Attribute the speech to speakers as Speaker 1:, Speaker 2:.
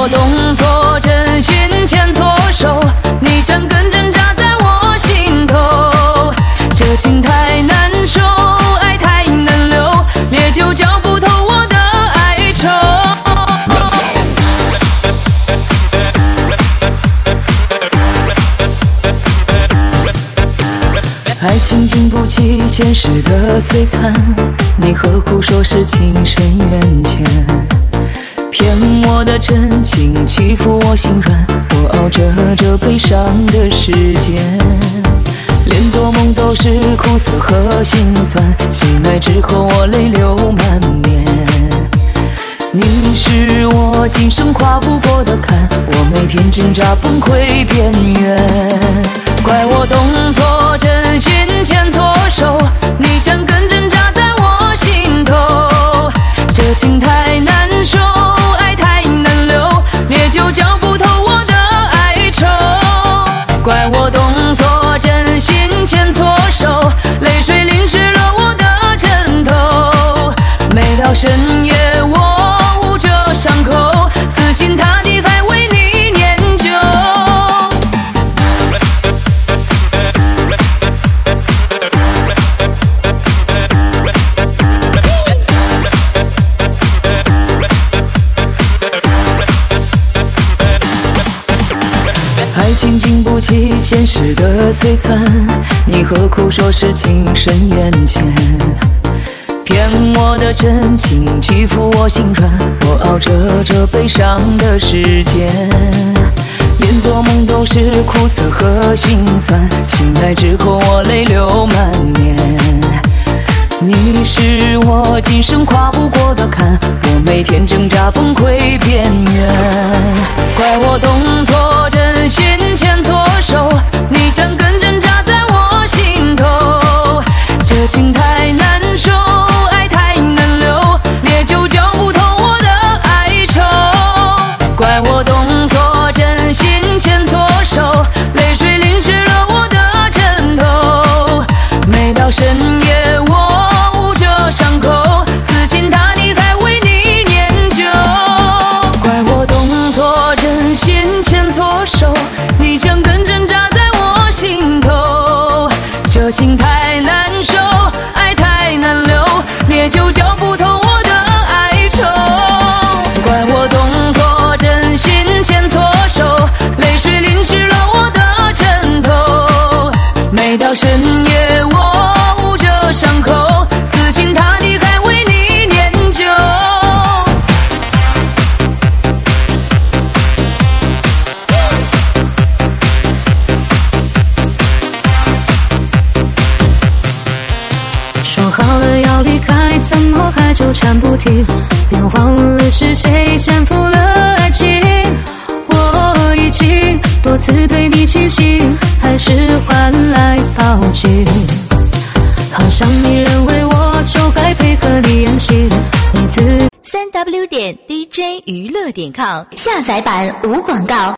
Speaker 1: 我动作真心牵错手，你像根针扎在我心头。这情太难受，爱太难留，烈酒浇不透我的哀愁。爱情经不起现实的摧残，你何苦说是情深缘浅？骗我的真情，欺负我心软，我熬着这悲伤的时间，连做梦都是苦涩和心酸，醒来之后我泪流满面。你是我今生跨不过的坎，我每天挣扎崩溃边缘，怪我动作真心牵错手，你像根针扎在我心头。这情太难受，爱太难留，烈酒浇不透我的哀愁。怪我动作真心牵错手，泪水淋湿了我的枕头。每到深夜我捂着伤口，死心塌地还为你念旧。爱情经不起现实的摧残，你何苦说是情深缘浅？骗我的真情，欺负我心软，我熬着这悲伤的时间，连做梦都是苦涩和心酸，醒来之后我泪流满面。你是我今生跨不过的坎，我每天挣扎崩溃边缘，怪我动作真心牵错手，你像根针扎在我心头。这情太难受，爱太难留，烈酒浇不透我的哀愁。怪我动作真心牵错手，泪水淋湿了我的枕头。每到深夜我捂着伤口，死心塌地还为你念旧。怪我动作真心牵错手，你像根针扎在我心头。这情太难受，爱太难留，烈酒浇不透我的哀愁。怪我动作真心牵错手，泪水淋湿了我的枕头。每到深夜我捂着伤口，死心塌地还为你念旧。说好了要离开，怎么还纠缠不停？别忘了是谁先负了爱情。我已经多次对你倾心，还是换来抛弃。好像你认为我就该配合你演戏，每次
Speaker 2: 3w.dj娱乐.com下载版无广告。